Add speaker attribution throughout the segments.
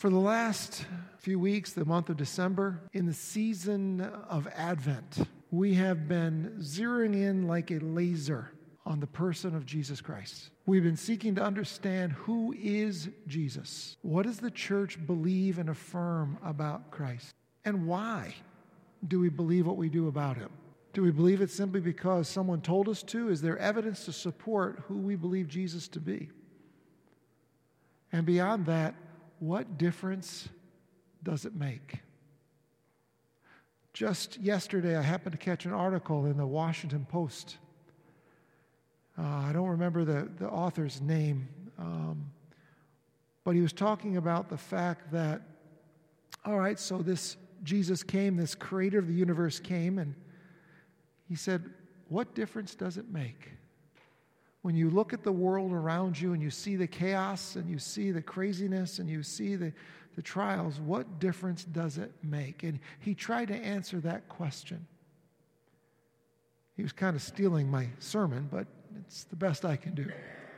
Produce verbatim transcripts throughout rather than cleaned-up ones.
Speaker 1: For the last few weeks, the month of December, in the season of Advent, we have been zeroing in like a laser on the person of Jesus Christ. We've been seeking to understand who is Jesus. What does the church believe and affirm about Christ? And why do we believe what we do about him? Do we believe it simply because someone told us to? Is there evidence to support who we believe Jesus to be? And beyond that, what difference does it make? Just yesterday, I happened to catch an article in the Washington Post. Uh, I don't remember the, the author's name, um, but he was talking about the fact that, all right, so this Jesus came, this creator of the universe came, and he said, what difference does it make? When you look at the world around you and you see the chaos and you see the craziness and you see the, the trials, what difference does it make? And he tried to answer that question. He was kind of stealing my sermon, but it's the best I can do.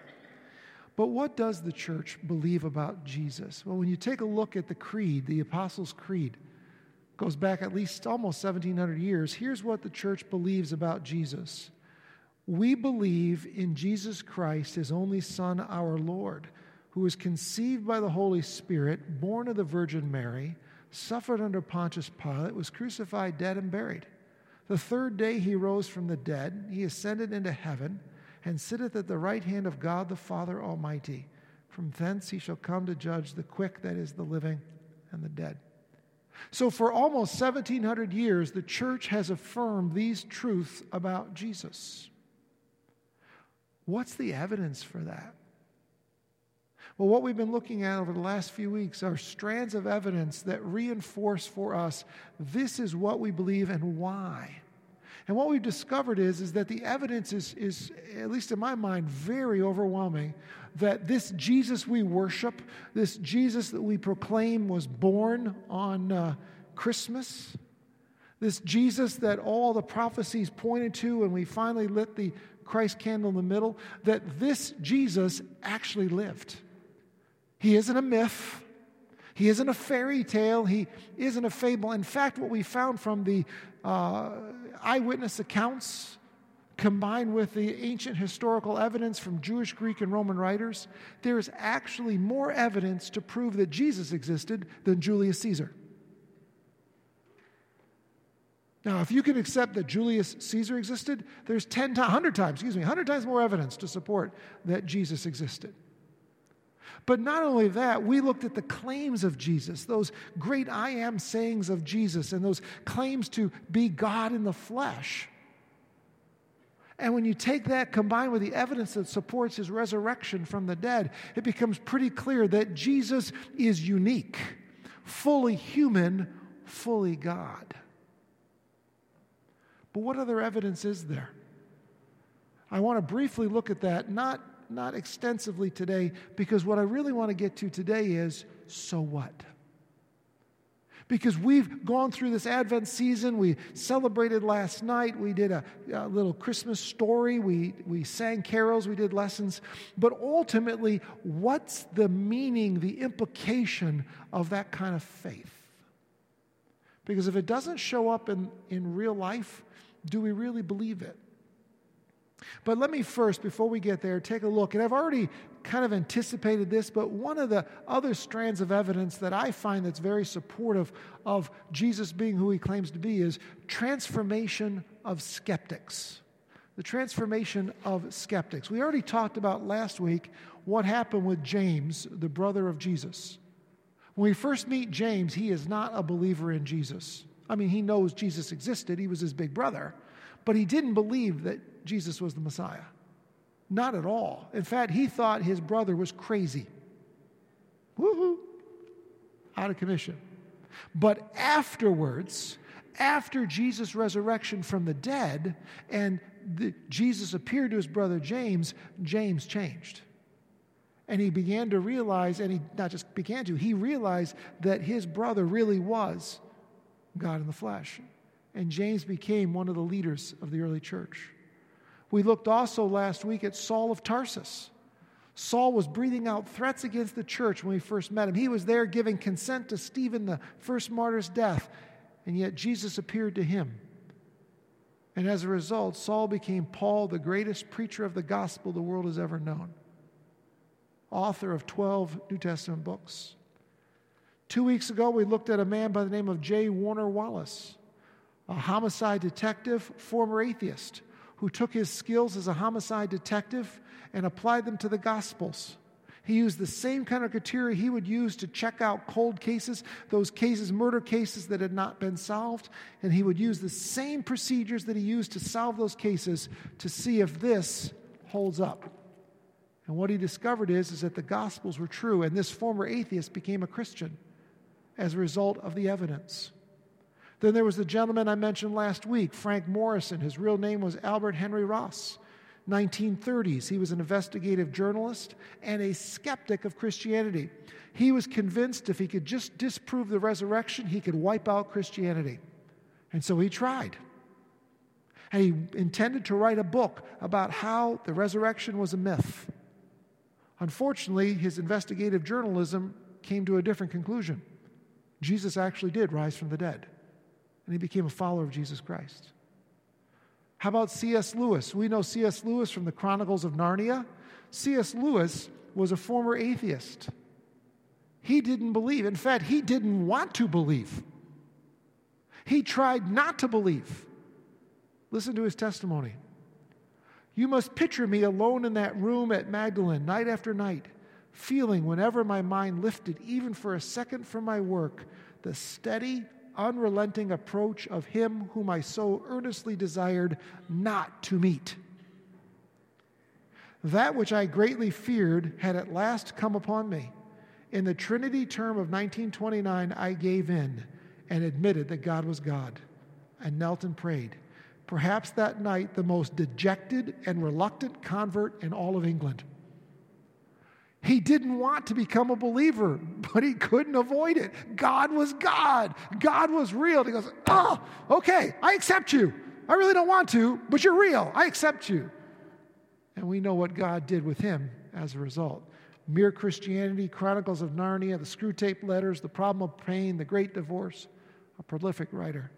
Speaker 1: But what does the church believe about Jesus? Well, when you take a look at the creed, the Apostles' Creed, goes back at least almost seventeen hundred years. Here's what the church believes about Jesus. We believe in Jesus Christ, his only Son, our Lord, who was conceived by the Holy Spirit, born of the Virgin Mary, suffered under Pontius Pilate, was crucified, dead, and buried. The third day he rose from the dead. He ascended into heaven and sitteth at the right hand of God the Father Almighty. From thence he shall come to judge the quick, that is, the living and the dead. So for almost seventeen hundred years, the church has affirmed these truths about Jesus. What's the evidence for that? Well, what we've been looking at over the last few weeks are strands of evidence that reinforce for us this is what we believe and why. And what we've discovered is, is that the evidence is, is, at least in my mind, very overwhelming, that this Jesus we worship, this Jesus that we proclaim was born on uh, Christmas, this Jesus that all the prophecies pointed to and we finally lit the Christ candle in the middle, that this Jesus actually lived. He isn't a myth. He isn't a fairy tale. He isn't a fable. In fact, what we found from the uh, eyewitness accounts combined with the ancient historical evidence from Jewish, Greek, and Roman writers, there is actually more evidence to prove that Jesus existed than Julius Caesar. Now, if you can accept that Julius Caesar existed, there's ten times, one hundred times, excuse me, one hundred times more evidence to support that Jesus existed. But not only that, we looked at the claims of Jesus, those great I am sayings of Jesus, and those claims to be God in the flesh. And when you take that combined with the evidence that supports his resurrection from the dead, it becomes pretty clear that Jesus is unique, fully human, fully God. But what other evidence is there? I want to briefly look at that, not, not extensively today, because what I really want to get to today is, so what? Because we've gone through this Advent season. We celebrated last night. We did a, a little Christmas story. We, we sang carols. We did lessons. But ultimately, what's the meaning, the implication of that kind of faith? Because if it doesn't show up in, in real life, do we really believe it? But let me first, before we get there, take a look. And I've already kind of anticipated this, but one of the other strands of evidence that I find that's very supportive of Jesus being who he claims to be is transformation of skeptics. The transformation of skeptics. We already talked about last week what happened with James, the brother of Jesus. When we first meet James, he is not a believer in Jesus. I mean, he knows Jesus existed. He was his big brother. But he didn't believe that Jesus was the Messiah. Not at all. In fact, he thought his brother was crazy. Woohoo! Out of commission. But afterwards, after Jesus' resurrection from the dead, and the, Jesus appeared to his brother James, James changed. And he began to realize, and he not just began to, he realized that his brother really was God in the flesh. And James became one of the leaders of the early church. We looked also last week at Saul of Tarsus. Saul was breathing out threats against the church when we first met him. He was there giving consent to Stephen, the first martyr's death, and yet Jesus appeared to him. And as a result, Saul became Paul, the greatest preacher of the gospel the world has ever known, author of twelve New Testament books. Two weeks ago, we looked at a man by the name of J. Warner Wallace, a homicide detective, former atheist, who took his skills as a homicide detective and applied them to the Gospels. He used the same kind of criteria he would use to check out cold cases, those cases, murder cases that had not been solved, and he would use the same procedures that he used to solve those cases to see if this holds up. And what he discovered is, is that the Gospels were true, and this former atheist became a Christian as a result of the evidence. Then there was the gentleman I mentioned last week, Frank Morrison. His real name was Albert Henry Ross. nineteen thirties, he was an investigative journalist and a skeptic of Christianity. He was convinced if he could just disprove the resurrection, he could wipe out Christianity. And so he tried. And he intended to write a book about how the resurrection was a myth. Unfortunately, his investigative journalism came to a different conclusion. Jesus actually did rise from the dead, and he became a follower of Jesus Christ. How about C S Lewis? We know C S Lewis from the Chronicles of Narnia. C S Lewis was a former atheist. He didn't believe. In fact, he didn't want to believe. He tried not to believe. Listen to his testimony. You must picture me alone in that room at Magdalen night after night, feeling whenever my mind lifted, even for a second from my work, the steady, unrelenting approach of him whom I so earnestly desired not to meet. That which I greatly feared had at last come upon me. In the Trinity term of nineteen twenty-nine, I gave in and admitted that God was God. I knelt and prayed. Perhaps that night, the most dejected and reluctant convert in all of England. He didn't want to become a believer, but he couldn't avoid it. God was God. God was real. He goes, oh, okay, I accept you. I really don't want to, but you're real. I accept you. And we know what God did with him as a result. Mere Christianity, Chronicles of Narnia, the Screwtape Letters, The Problem of Pain, The Great Divorce, a prolific writer.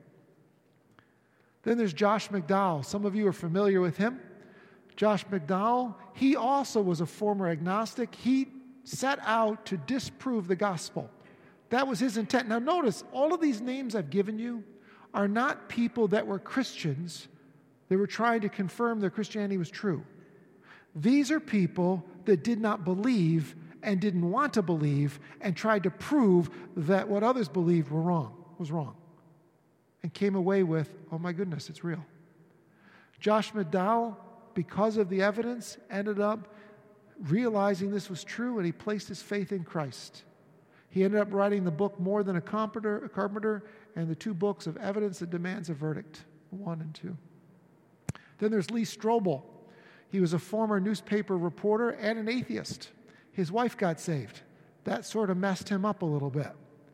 Speaker 1: Then there's Josh McDowell. Some of you are familiar with him. Josh McDowell, he also was a former agnostic. He set out to disprove the gospel. That was his intent. Now notice, all of these names I've given you are not people that were Christians. They were trying to confirm their Christianity was true. These are people that did not believe and didn't want to believe and tried to prove that what others believed were wrong, was wrong. And came away with, oh my goodness, it's real. Josh McDowell, because of the evidence, ended up realizing this was true, and he placed his faith in Christ. He ended up writing the book More Than a Carpenter, a Carpenter and the two books of Evidence That Demands a Verdict, one and two. Then there's Lee Strobel. He was a former newspaper reporter and an atheist. His wife got saved. That sort of messed him up a little bit.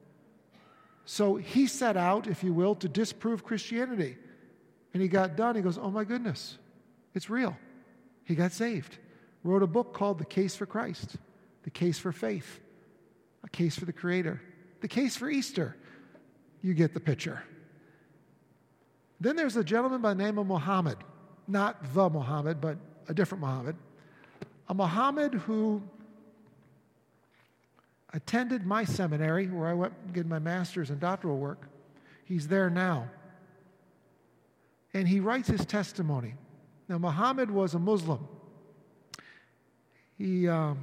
Speaker 1: So he set out, if you will, to disprove Christianity. And he got done. He goes, oh my goodness, it's real. He got saved. Wrote a book called The Case for Christ, The Case for Faith, A Case for the Creator, The Case for Easter. You get the picture. Then there's a gentleman by the name of Muhammad. Not the Muhammad, but a different Muhammad. A Muhammad who attended my seminary where I went getting my master's and doctoral work. He's there now. And he writes his testimony. Now, Muhammad was a Muslim. He, um,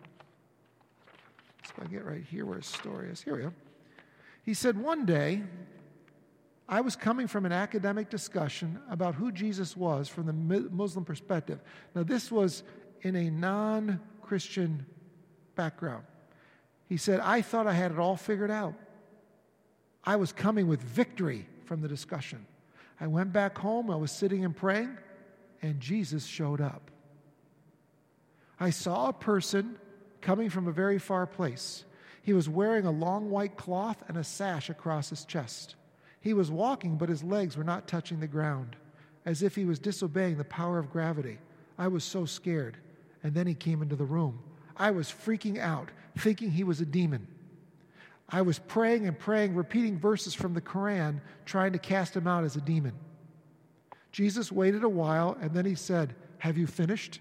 Speaker 1: if I get right here where his story is. Here we go. He said, one day, I was coming from an academic discussion about who Jesus was from the Muslim perspective. Now, this was in a non-Christian background. He said, I thought I had it all figured out. I was coming with victory from the discussion. I went back home, I was sitting and praying, and Jesus showed up. I saw a person coming from a very far place. He was wearing a long white cloth and a sash across his chest. He was walking, but his legs were not touching the ground, as if he was disobeying the power of gravity. I was so scared. And then he came into the room. I was freaking out, thinking he was a demon. I was praying and praying, repeating verses from the Quran, trying to cast him out as a demon. Jesus waited a while, and then he said, "Have you finished?"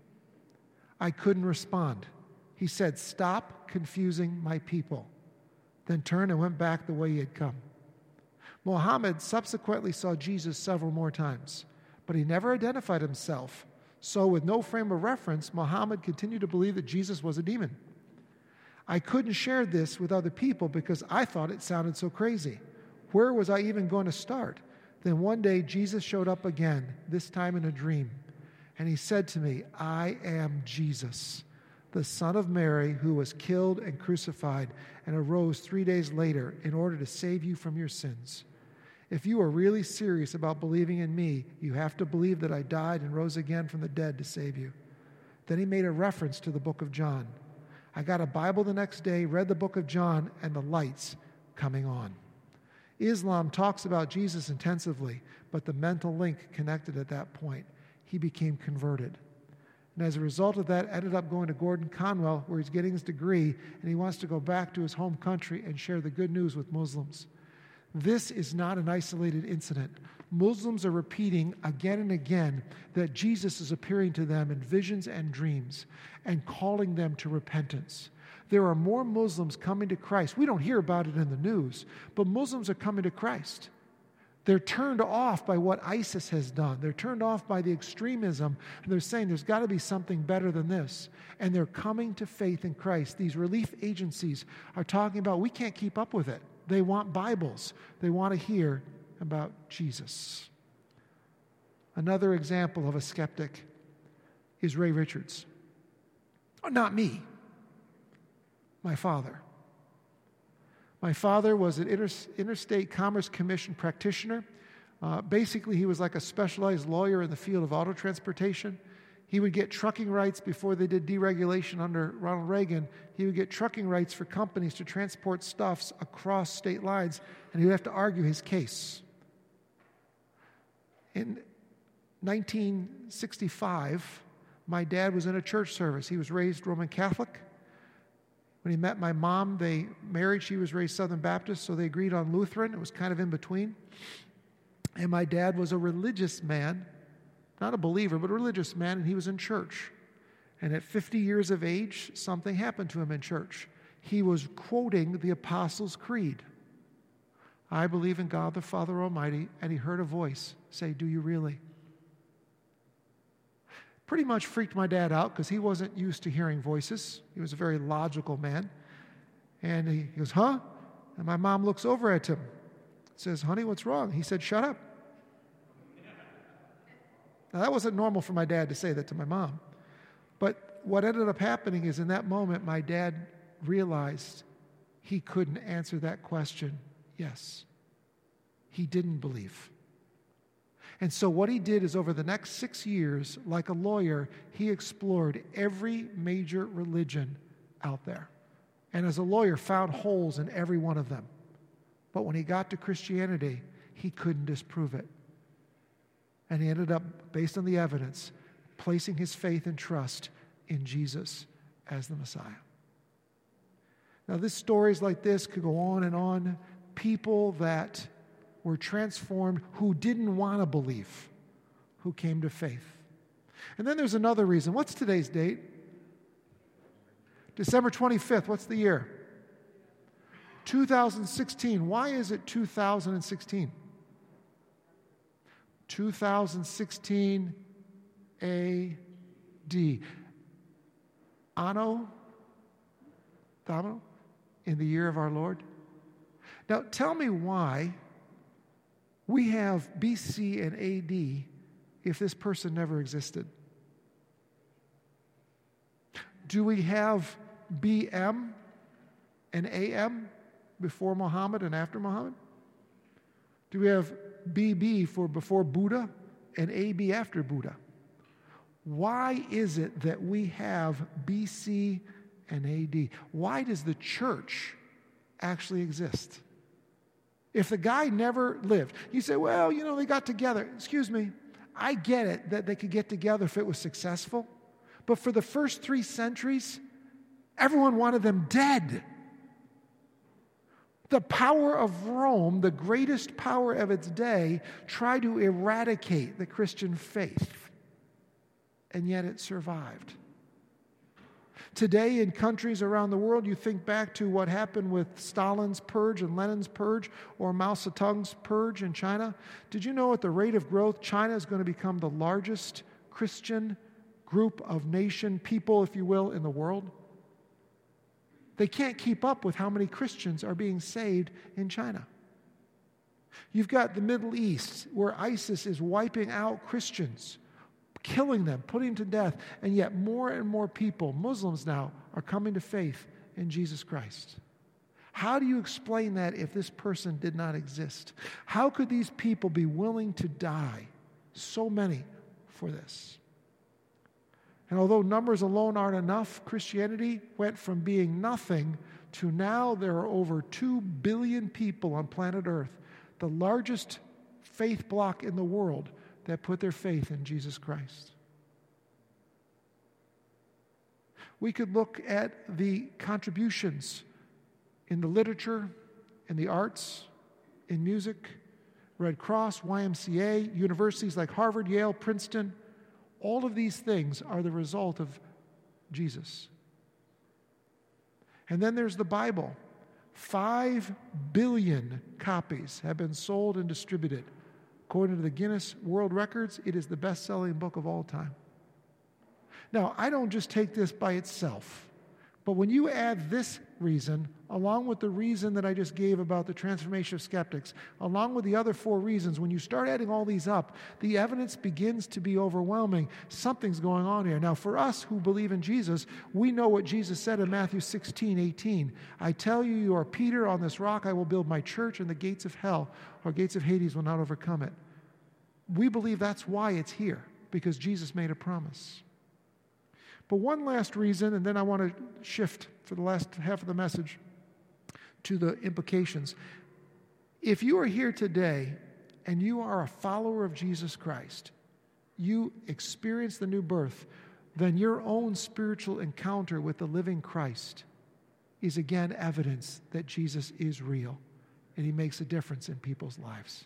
Speaker 1: I couldn't respond. He said, "Stop confusing my people." Then turned and went back the way he had come. Muhammad subsequently saw Jesus several more times, but he never identified himself. So with no frame of reference, Muhammad continued to believe that Jesus was a demon. I couldn't share this with other people because I thought it sounded so crazy. Where was I even going to start? Then one day Jesus showed up again, this time in a dream. And he said to me, "I am Jesus, the Son of Mary, who was killed and crucified and arose three days later in order to save you from your sins. If you are really serious about believing in me, you have to believe that I died and rose again from the dead to save you." Then he made a reference to the book of John. I got a Bible the next day, read the book of John, and the lights coming on. Islam talks about Jesus intensively, but the mental link connected at that point. He became converted. And as a result of that, ended up going to Gordon Conwell, where he's getting his degree, and he wants to go back to his home country and share the good news with Muslims. This is not an isolated incident. Muslims are repeating again and again that Jesus is appearing to them in visions and dreams and calling them to repentance. There are more Muslims coming to Christ. We don't hear about it in the news, but Muslims are coming to Christ. They're turned off by what ISIS has done. They're turned off by the extremism, and they're saying there's got to be something better than this. And they're coming to faith in Christ. These relief agencies are talking about we can't keep up with it. They want Bibles. They want to hear about Jesus. Another example of a skeptic is Ray Richards. Oh, not me. My father. My father was an inter- Interstate Commerce Commission practitioner. Uh, basically, he was like a specialized lawyer in the field of auto transportation. He would get trucking rights before they did deregulation under Ronald Reagan. He would get trucking rights for companies to transport stuffs across state lines, and he would have to argue his case. In nineteen sixty-five, my dad was in a church service. He was raised Roman Catholic. When he met my mom, they married. She was raised Southern Baptist, so they agreed on Lutheran. It was kind of in between. And my dad was a religious man, not a believer, but a religious man, and he was in church. And at fifty years of age, something happened to him in church. He was quoting the Apostles' Creed. I believe in God the Father Almighty, and he heard a voice say, "Do you really?" Pretty much freaked my dad out because he wasn't used to hearing voices. He was a very logical man. And he goes, "Huh?" And my mom looks over at him, says, "Honey, what's wrong?" He said, "Shut up." Now, that wasn't normal for my dad to say that to my mom. But what ended up happening is in that moment, my dad realized he couldn't answer that question, yes. He didn't believe. And so what he did is over the next six years, like a lawyer, he explored every major religion out there. And as a lawyer, found holes in every one of them. But when he got to Christianity, he couldn't disprove it. And he ended up, based on the evidence, placing his faith and trust in Jesus as the Messiah. Now, this stories like this could go on and on. People that were transformed who didn't want to believe, who came to faith. And then there's another reason. What's today's date? December twenty-fifth. What's the year? two thousand sixteen. Why is it two thousand sixteen? two thousand sixteen A D. Anno Domino, in the year of our Lord. Now, tell me why we have B C and A D if this person never existed. Do we have B M and A M before Muhammad and after Muhammad? Do we have B B for before Buddha and A B after Buddha? Why is it that we have B C and A D? Why does the church actually exist? If the guy never lived, you say, well, you know, they got together. Excuse me, I get it that they could get together if it was successful. But for the first three centuries, Everyone wanted them dead. The power of Rome, the greatest power of its day, tried to eradicate the Christian faith, and yet it survived. Today, in countries around the world, you think back to what happened with Stalin's purge and Lenin's purge, or Mao Zedong's purge in China. Did you know at the rate of growth, China is going to become the largest Christian group of nation, people, if you will, in the world? They can't keep up with how many Christians are being saved in China. You've got the Middle East, where ISIS is wiping out Christians, killing them, putting them to death, and yet more and more people, Muslims now, are coming to faith in Jesus Christ. How do you explain that if this person did not exist? How could these people be willing to die, so many, for this? And although numbers alone aren't enough, Christianity went from being nothing to now there are over two billion people on planet Earth, the largest faith bloc in the world that put their faith in Jesus Christ. We could look at the contributions in the literature, in the arts, in music, Red Cross, Y M C A, universities like Harvard, Yale, Princeton. All of these things are the result of Jesus. And then there's the Bible. Five billion copies have been sold and distributed. According to the Guinness World Records, it is the best-selling book of all time. Now, I don't just take this by itself, but when you add this reason, along with the reason that I just gave about the transformation of skeptics, along with the other four reasons, when you start adding all these up, the evidence begins to be overwhelming. Something's going on here. Now, for us who believe in Jesus, we know what Jesus said in Matthew sixteen eighteen. I tell you, you are Peter, on this rock I will build my church, and the gates of hell, or gates of Hades, will not overcome it. We believe that's why it's here, because Jesus made a promise. But one last reason, and then I want to shift for the last half of the message to the implications. If you are here today and you are a follower of Jesus Christ, you experience the new birth, then your own spiritual encounter with the living Christ is again evidence that Jesus is real and he makes a difference in people's lives.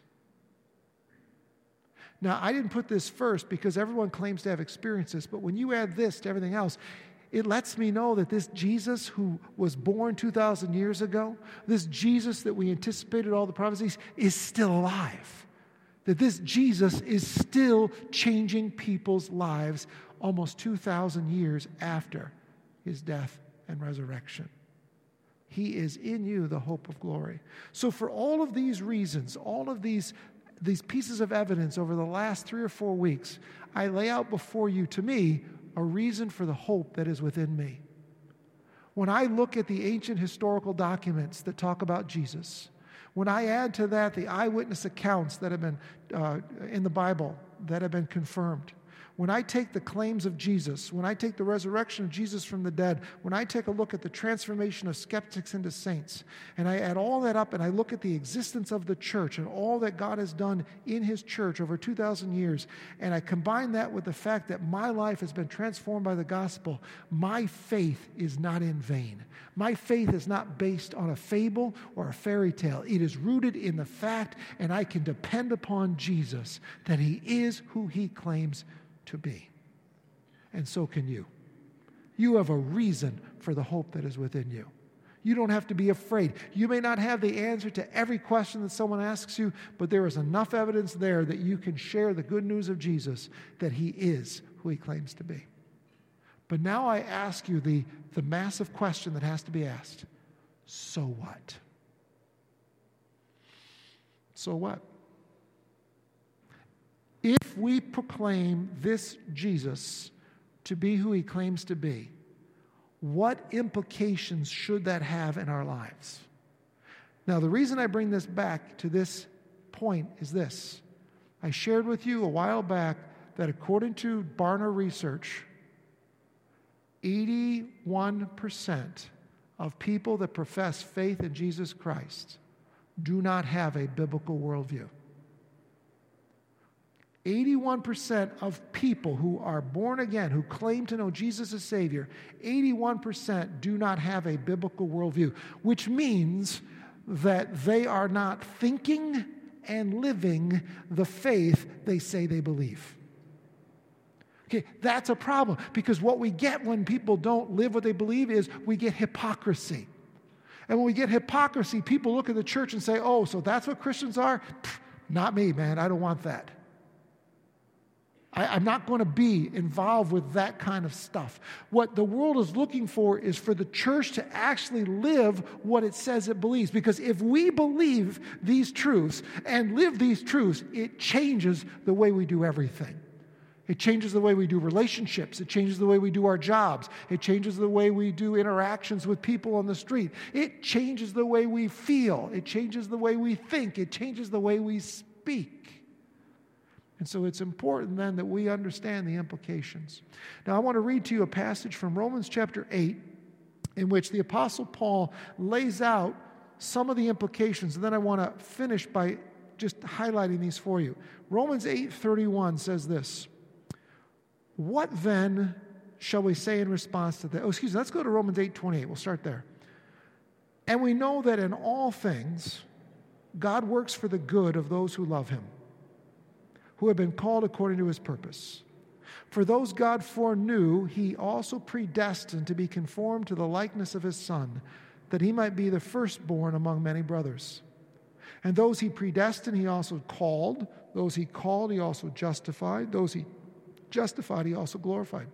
Speaker 1: Now, I didn't put this first because everyone claims to have experiences, but when you add this to everything else, it lets me know that this Jesus who was born two thousand years ago, this Jesus that we anticipated all the prophecies, is still alive. That this Jesus is still changing people's lives almost two thousand years after his death and resurrection. He is in you, the hope of glory. So for all of these reasons, all of these These pieces of evidence over the last three or four weeks, I lay out before you, to me, a reason for the hope that is within me. When I look at the ancient historical documents that talk about Jesus, when I add to that the eyewitness accounts that have been uh, in the Bible that have been confirmed, when I take the claims of Jesus, when I take the resurrection of Jesus from the dead, when I take a look at the transformation of skeptics into saints, and I add all that up and I look at the existence of the church and all that God has done in his church over two thousand years, and I combine that with the fact that my life has been transformed by the gospel, my faith is not in vain. My faith is not based on a fable or a fairy tale. It is rooted in the fact, and I can depend upon Jesus, that he is who he claims to be. And so can you. You have a reason for the hope that is within you. You don't have to be afraid. You may not have the answer to every question that someone asks you, but there is enough evidence there that you can share the good news of Jesus, that he is who he claims to be. But now I ask you the, the massive question that has to be asked. So what? So what? If we proclaim this Jesus to be who he claims to be, what implications should that have in our lives? Now, the reason I bring this back to this point is this. I shared with you a while back that according to Barna Research, eighty-one percent of people that profess faith in Jesus Christ do not have a biblical worldview. eighty-one percent of people who are born again, who claim to know Jesus as Savior, eighty-one percent do not have a biblical worldview, which means that they are not thinking and living the faith they say they believe. Okay, that's a problem, because what we get when people don't live what they believe is we get hypocrisy. And when we get hypocrisy, people look at the church and say, oh, so that's what Christians are? Pfft, not me, man. I don't want that. I, I'm not going to be involved with that kind of stuff. What the world is looking for is for the church to actually live what it says it believes. Because if we believe these truths and live these truths, it changes the way we do everything. It changes the way we do relationships. It changes the way we do our jobs. It changes the way we do interactions with people on the street. It changes the way we feel. It changes the way we think. It changes the way we speak. And so it's important then that we understand the implications. Now I want to read to you a passage from Romans chapter eight in which the Apostle Paul lays out some of the implications. And then I want to finish by just highlighting these for you. Romans eight thirty-one says this. What then shall we say in response to that? Oh, excuse me, let's go to Romans eight twenty-eight. We'll start there. And we know that in all things, God works for the good of those who love him, who have been called according to his purpose. For those God foreknew, he also predestined to be conformed to the likeness of his Son, that he might be the firstborn among many brothers. And those he predestined, he also called. Those he called, he also justified. Those he justified, he also glorified.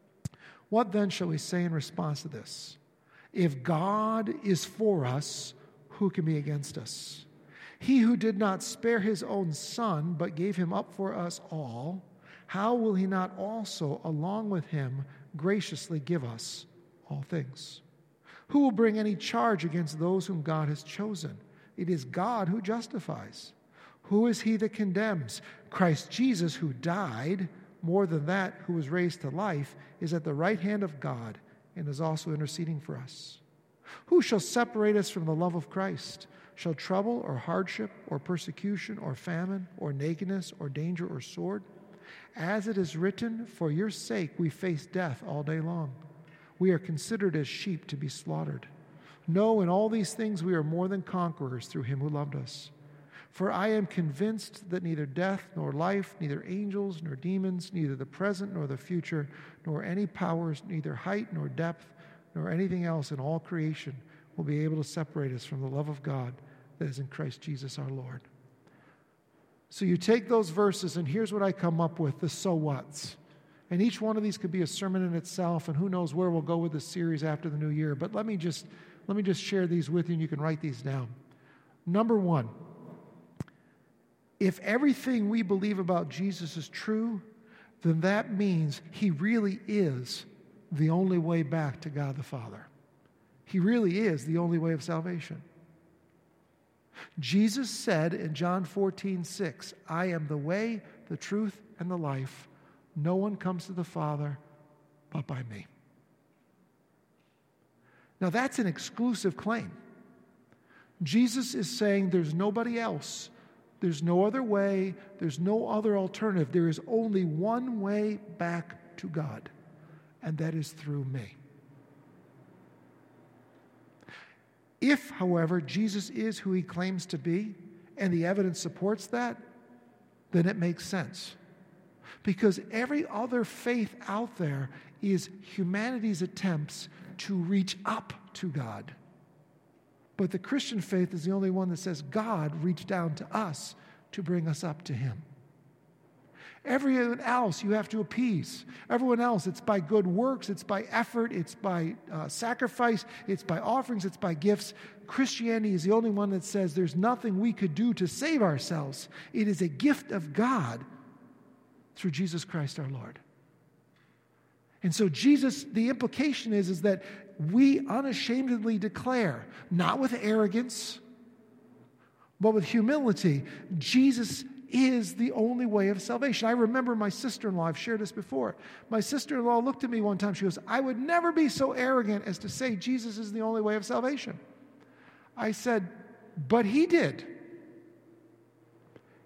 Speaker 1: What then shall we say in response to this? If God is for us, who can be against us? He who did not spare his own Son, but gave him up for us all, how will he not also, along with him, graciously give us all things? Who will bring any charge against those whom God has chosen? It is God who justifies. Who is he that condemns? Christ Jesus, who died, more than that, who was raised to life, is at the right hand of God and is also interceding for us. Who shall separate us from the love of Christ? Shall trouble or hardship or persecution or famine or nakedness or danger or sword? As it is written, for your sake we face death all day long. We are considered as sheep to be slaughtered. No, in all these things we are more than conquerors through him who loved us. For I am convinced that neither death nor life, neither angels nor demons, neither the present nor the future, nor any powers, neither height nor depth, nor anything else in all creation will be able to separate us from the love of God that is in Christ Jesus our Lord. So you take those verses, and here's what I come up with, the so whats. And each one of these could be a sermon in itself, and who knows where we'll go with this series after the new year. But let me just, let me just share these with you, and you can write these down. Number one, if everything we believe about Jesus is true, then that means he really is the only way back to God the Father. He really is the only way of salvation. Jesus said in John fourteen six, I am the way, the truth, and the life. No one comes to the Father but by me. Now that's an exclusive claim. Jesus is saying there's nobody else. There's no other way. There's no other alternative. There is only one way back to God, and that is through me. If, however, Jesus is who he claims to be, and the evidence supports that, then it makes sense. Because every other faith out there is humanity's attempts to reach up to God. But the Christian faith is the only one that says God reached down to us to bring us up to him. Everyone else you have to appease. Everyone else, it's by good works, it's by effort, it's by uh, sacrifice, it's by offerings, it's by gifts. Christianity is the only one that says there's nothing we could do to save ourselves. It is a gift of God through Jesus Christ our Lord. And so Jesus, the implication is, is that we unashamedly declare, not with arrogance, but with humility, Jesus is the only way of salvation. I remember my sister-in-law, I've shared this before. My sister-in-law looked at me one time, she goes, I would never be so arrogant as to say Jesus is the only way of salvation. I said, but he did.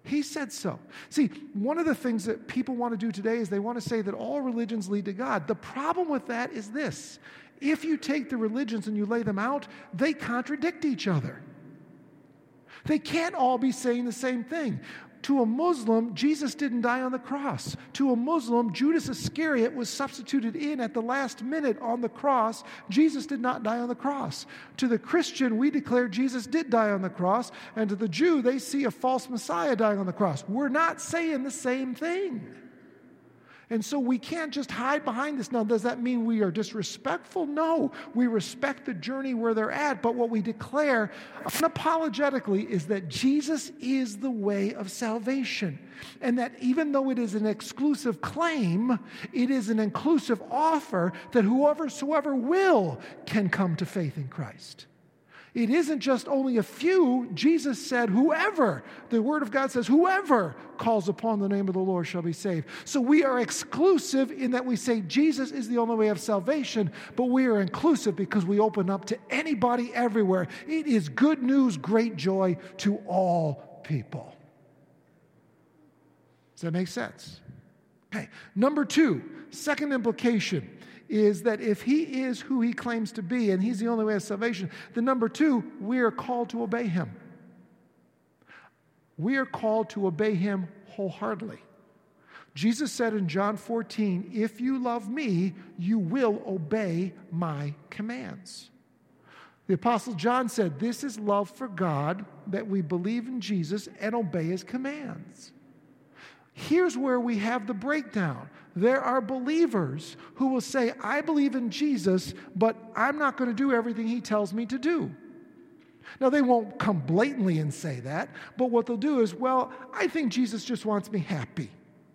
Speaker 1: He said so. See, one of the things that people want to do today is they want to say that all religions lead to God. The problem with that is this. If you take the religions and you lay them out, they contradict each other. They can't all be saying the same thing. To a Muslim, Jesus didn't die on the cross. To a Muslim, Judas Iscariot was substituted in at the last minute on the cross. Jesus did not die on the cross. To the Christian, we declare Jesus did die on the cross. And to the Jew, they see a false Messiah dying on the cross. We're not saying the same thing. And so we can't just hide behind this. Now, does that mean we are disrespectful? No. We respect the journey where they're at. But what we declare unapologetically is that Jesus is the way of salvation. And that even though it is an exclusive claim, it is an inclusive offer that whoever will can come to faith in Christ. It isn't just only a few. Jesus said, whoever, the Word of God says, whoever calls upon the name of the Lord shall be saved. So we are exclusive in that we say Jesus is the only way of salvation, but we are inclusive because we open up to anybody everywhere. It is good news, great joy to all people. Does that make sense? Okay. Number two, second implication is that if he is who he claims to be and he's the only way of salvation, then number two, we are called to obey him. We are called to obey him wholeheartedly. Jesus said in John fourteen, if you love me, you will obey my commands. The Apostle John said, this is love for God, that we believe in Jesus and obey his commands. Here's where we have the breakdown. There are believers who will say, I believe in Jesus, but I'm not going to do everything he tells me to do. Now, they won't come blatantly and say that, but what they'll do is, well, I think Jesus just wants me happy.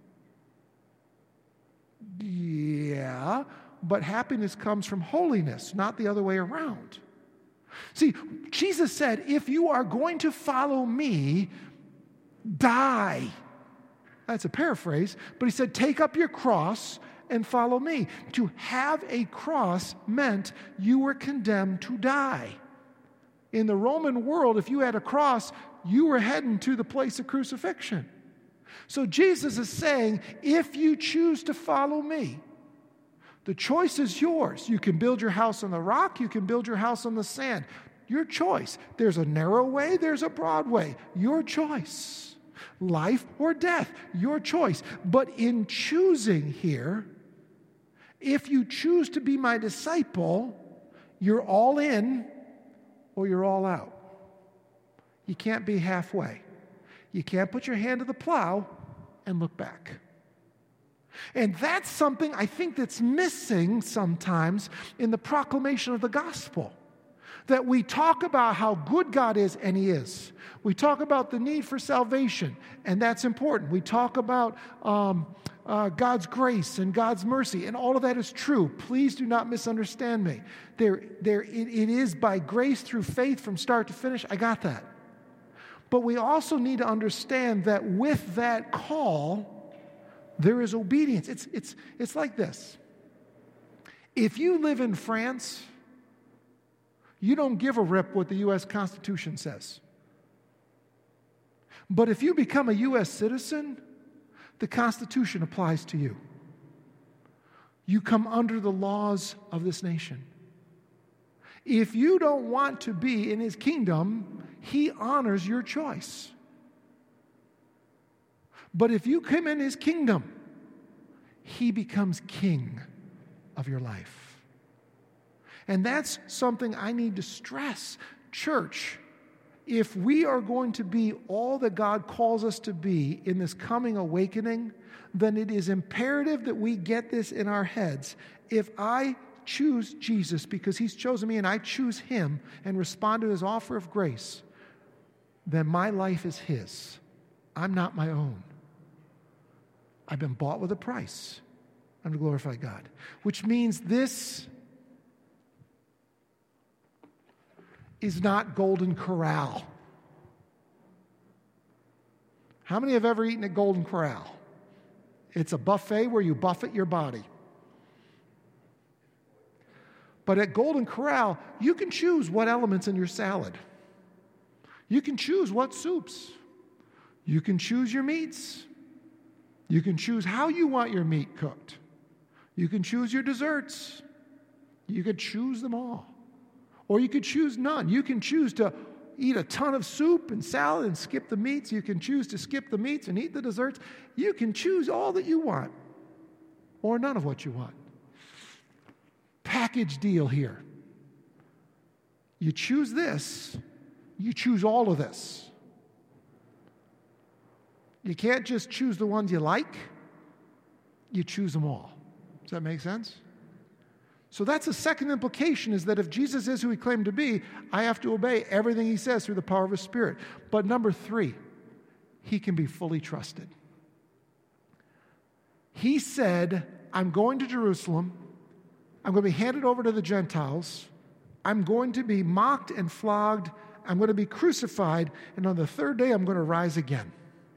Speaker 1: Yeah, but happiness comes from holiness, not the other way around. See, Jesus said, if you are going to follow me, die. That's a paraphrase, but he said, take up your cross and follow me. To have a cross meant you were condemned to die. In the Roman world, if you had a cross, you were heading to the place of crucifixion. So Jesus is saying, if you choose to follow me, the choice is yours. You can build your house on the rock, you can build your house on the sand. Your choice. There's a narrow way, there's a broad way. Your choice. Life or death, your choice. But in choosing here, if you choose to be my disciple, you're all in or you're all out. You can't be halfway. You can't put your hand to the plow and look back. And that's something I think that's missing sometimes in the proclamation of the gospel. That we talk about how good God is, and he is. We talk about the need for salvation, and that's important. We talk about um, uh, God's grace and God's mercy, and all of that is true. Please do not misunderstand me. There, there, it, it is by grace through faith from start to finish. I got that. But we also need to understand that with that call, there is obedience. It's, it's, it's like this. If you live in France, you don't give a rip what the U S Constitution says. But if you become a U S citizen, the Constitution applies to you. You come under the laws of this nation. If you don't want to be in his kingdom, he honors your choice. But if you come in his kingdom, he becomes king of your life. And that's something I need to stress. Church, if we are going to be all that God calls us to be in this coming awakening, then it is imperative that we get this in our heads. If I choose Jesus because he's chosen me and I choose him and respond to his offer of grace, then my life is his. I'm not my own. I've been bought with a price. I'm to glorify God. Which means this is not Golden Corral. How many have ever eaten at Golden Corral? It's a buffet where you buffet your body. But at Golden Corral, you can choose what elements in your salad. You can choose what soups. You can choose your meats. You can choose how you want your meat cooked. You can choose your desserts. You could choose them all. Or you could choose none. You can choose to eat a ton of soup and salad and skip the meats. You can choose to skip the meats and eat the desserts. You can choose all that you want or none of what you want. Package deal here. You choose this, you choose all of this. You can't just choose the ones you like. You choose them all. Does that make sense? So that's the second implication, is that if Jesus is who he claimed to be, I have to obey everything he says through the power of his Spirit. But number three, he can be fully trusted. He said, I'm going to Jerusalem. I'm going to be handed over to the Gentiles. I'm going to be mocked and flogged. I'm going to be crucified. And on the third day, I'm going to rise again.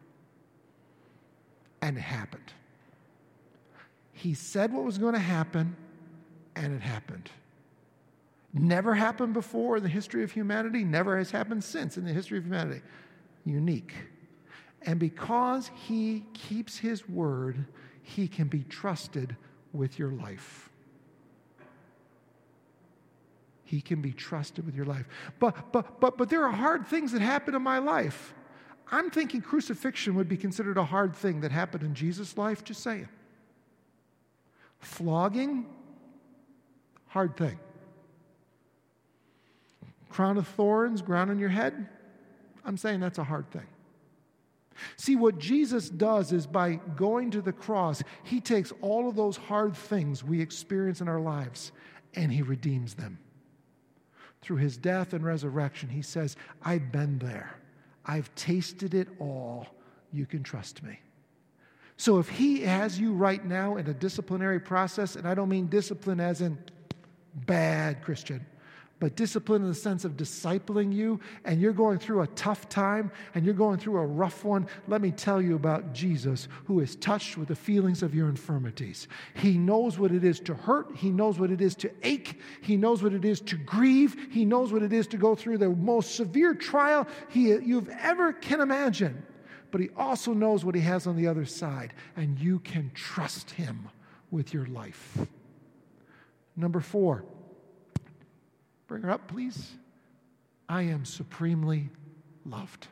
Speaker 1: And it happened. He said what was going to happen, and it happened. Never happened before in the history of humanity. Never has happened since in the history of humanity. Unique. And because he keeps his word, he can be trusted with your life. He can be trusted with your life. But, but, but, but there are hard things that happen in my life. I'm thinking crucifixion would be considered a hard thing that happened in Jesus' life. Just saying. Flogging, hard thing. Crown of thorns, ground on your head, I'm saying that's a hard thing. See, what Jesus does is by going to the cross, he takes all of those hard things we experience in our lives and he redeems them. Through his death and resurrection, he says, I've been there. I've tasted it all. You can trust me. So if he has you right now in a disciplinary process, and I don't mean discipline as in bad Christian, but discipline in the sense of discipling you, and you're going through a tough time, and you're going through a rough one, let me tell you about Jesus, who is touched with the feelings of your infirmities. He knows what it is to hurt. He knows what it is to ache. He knows what it is to grieve. He knows what it is to go through the most severe trial he, you've ever can imagine. But he also knows what he has on the other side, and you can trust him with your life. Number four. Bring her up, please. I am supremely loved.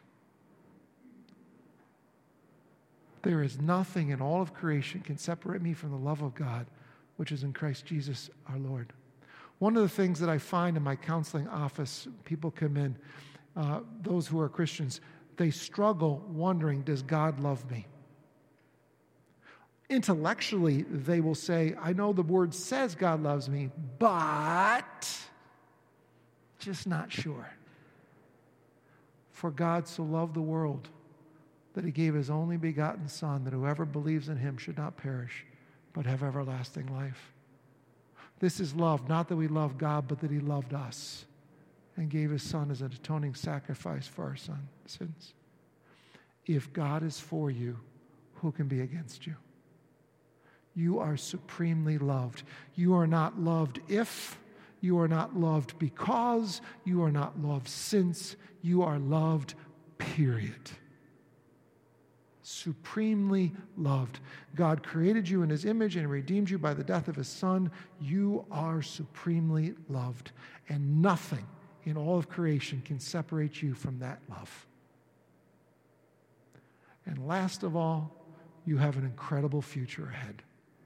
Speaker 1: There is nothing in all of creation can separate me from the love of God, which is in Christ Jesus our Lord. One of the things that I find in my counseling office, people come in, uh, those who are Christians, they struggle wondering, does God love me? Intellectually, they will say, I know the word says God loves me, but just not sure. For God so loved the world that he gave his only begotten Son, that whoever believes in him should not perish, but have everlasting life. This is love, not that we love God, but that he loved us and gave his Son as an atoning sacrifice for our son, sins. If God is for you, who can be against you? You are supremely loved. You are not loved if, you are not loved because, you are not loved since, you are loved, period. Supremely loved. God created you in his image and redeemed you by the death of his Son. You are supremely loved. And nothing in all of creation can separate you from that love. And last of all, you have an incredible future ahead.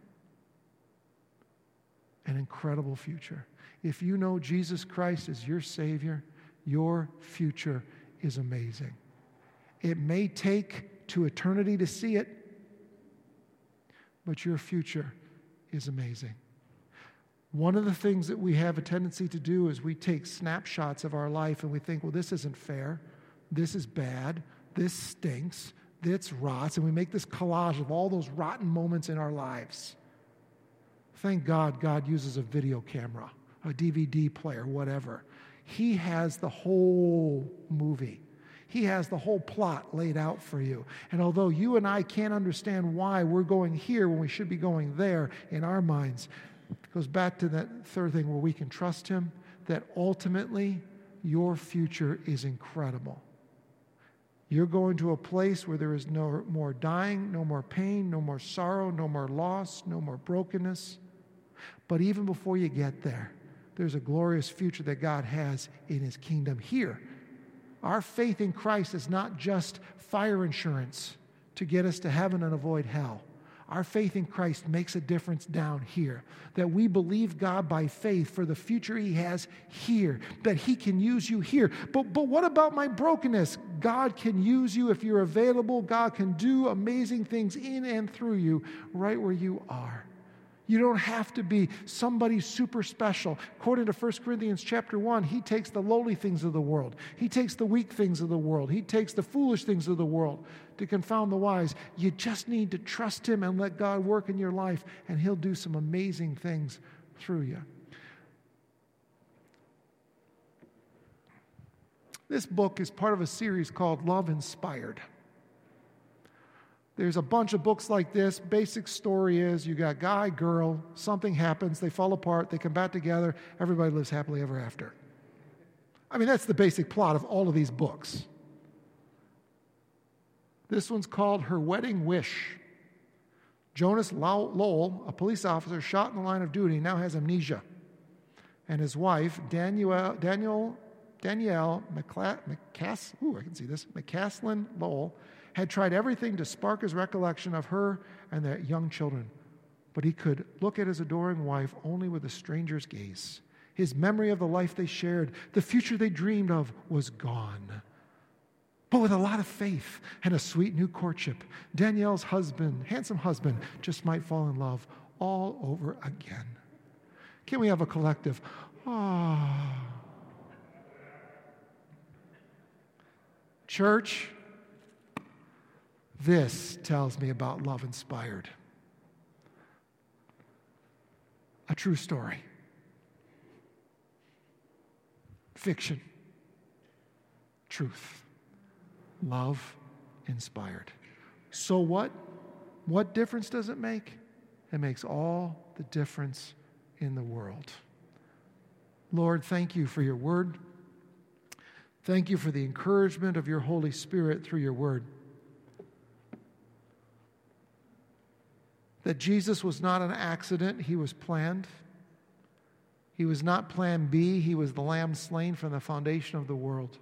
Speaker 1: An incredible future. If you know Jesus Christ as your Savior, your future is amazing. It may take to eternity to see it, but your future is amazing. One of the things that we have a tendency to do is we take snapshots of our life and we think, well, this isn't fair, this is bad, this stinks, this rots, and we make this collage of all those rotten moments in our lives. Thank God God uses a video camera, a D V D player, whatever. He has the whole movie. He has the whole plot laid out for you. And although you and I can't understand why we're going here when we should be going there in our minds, it goes back to that third thing where we can trust him, that ultimately your future is incredible. You're going to a place where there is no more dying, no more pain, no more sorrow, no more loss, no more brokenness. But even before you get there, there's a glorious future that God has in his kingdom here. Our faith in Christ is not just fire insurance to get us to heaven and avoid hell. Our faith in Christ makes a difference down here, that we believe God by faith for the future he has here, that he can use you here. But, but what about my brokenness? God can use you if you're available. God can do amazing things in and through you right where you are. You don't have to be somebody super special. According to First Corinthians chapter one, he takes the lowly things of the world. He takes the weak things of the world. He takes the foolish things of the world to confound the wise. You just need to trust him and let God work in your life, and he'll do some amazing things through you. This book is part of a series called Love Inspired. There's a bunch of books like this. Basic story is you got guy, girl, something happens, they fall apart, they come back together, everybody lives happily ever after. I mean, that's the basic plot of all of these books. This one's called Her Wedding Wish. Jonas Lowell, a police officer shot in the line of duty, now has amnesia. And his wife, Danielle, Daniel, Danielle McCla- McCass, ooh, I can see this, McCaslin Lowell, had tried everything to spark his recollection of her and their young children. But he could look at his adoring wife only with a stranger's gaze. His memory of the life they shared, the future they dreamed of, was gone. But with a lot of faith and a sweet new courtship, Danielle's husband, handsome husband, just might fall in love all over again. Can we have a collective, ah. Church, this tells me about Love Inspired. A true story. Fiction. Truth. Love inspired. So what? What difference does it make? It makes all the difference in the world. Lord, thank you for your word. Thank you for the encouragement of your Holy Spirit through your word. That Jesus was not an accident, he was planned. He was not plan B, he was the lamb slain from the foundation of the world.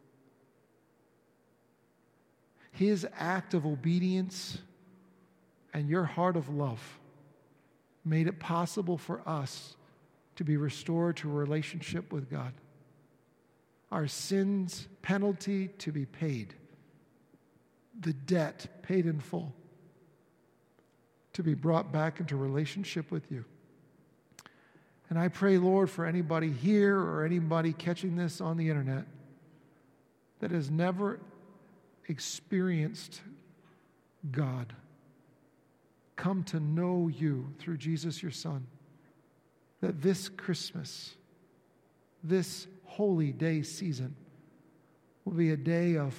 Speaker 1: His act of obedience and your heart of love made it possible for us to be restored to a relationship with God. Our sins' penalty to be paid. The debt paid in full. To be brought back into relationship with you. And I pray, Lord, for anybody here or anybody catching this on the internet that has never experienced God, come to know you through Jesus, your Son, that this Christmas, this holy day season, will be a day of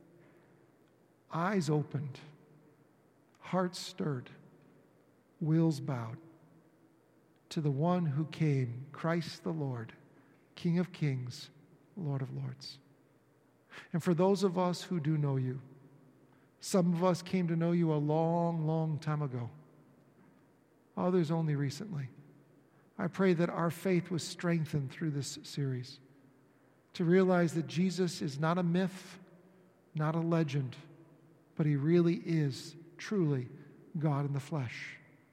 Speaker 1: eyes opened, hearts stirred, wills bowed to the one who came, Christ the Lord, King of kings, Lord of lords. And for those of us who do know you, some of us came to know you a long, long time ago. Others only recently. I pray that our faith was strengthened through this series to realize that Jesus is not a myth, not a legend, but he really is truly God in the flesh.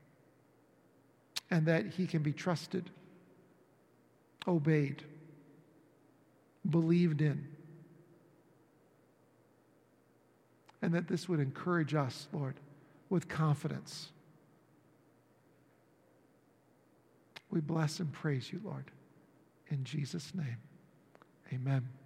Speaker 1: And that he can be trusted, obeyed, believed in. And that this would encourage us, Lord, with confidence. We bless and praise you, Lord. In Jesus' name, amen.